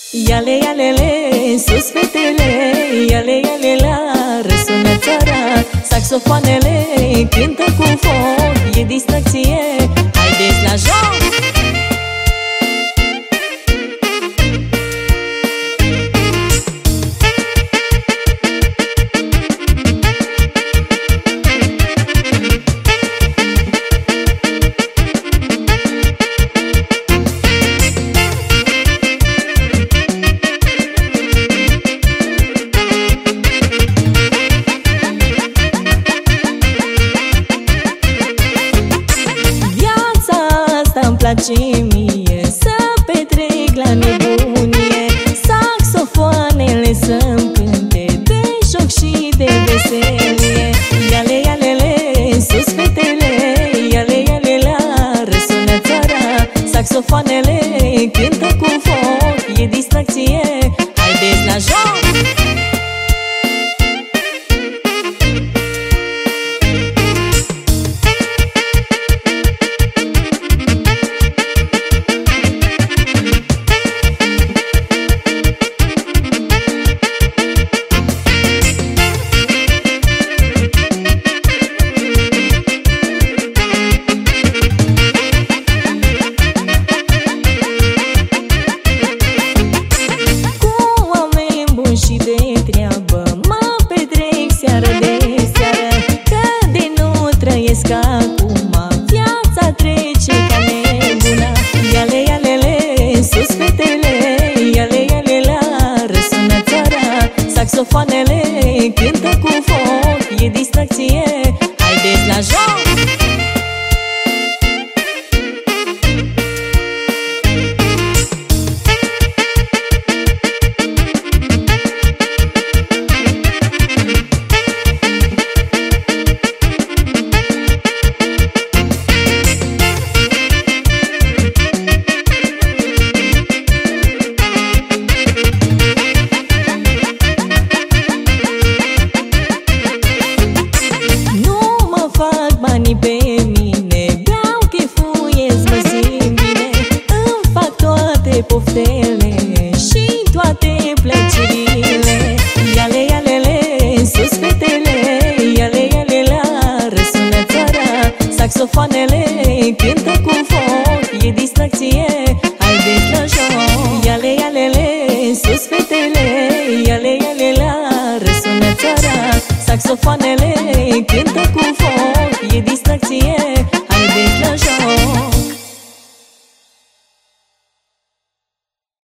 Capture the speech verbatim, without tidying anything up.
Iale, ialele, sus fetele, iale, iale, la răsună țara. Saxofoanele cântă cu foc, e distracție, haideți la joc! Place mie să petrec la nebunie, saxofoanele să-mi cânte de joc și de veselie. Iale, ialele, sus fetele, iale, iale, la răsună țara. Saxofoanele cântă cu foc, e distracție, haideți la joc! Și de treabă mă petrec seară de seară, că de nu trăiesc acum, viața trece ca nebuna. Iale, ialele, sus fetele, iale, iale, la răsună țara. Saxofoanele cântă cu foc, e distracție, haideți la joc! Banii pe mine, beau, chefuiesc, mă simt bine, îmi fac toate poftele și toate plăcerile. Iale, ialele, sus fetele, iale, iale, la răsună țara. Saxofoanele cântă cu foc, e distracție, haideți la joc! Iale, ialele, sus fetele, iale, iale, la răsună țara. Saxofoanele cântă cu foc,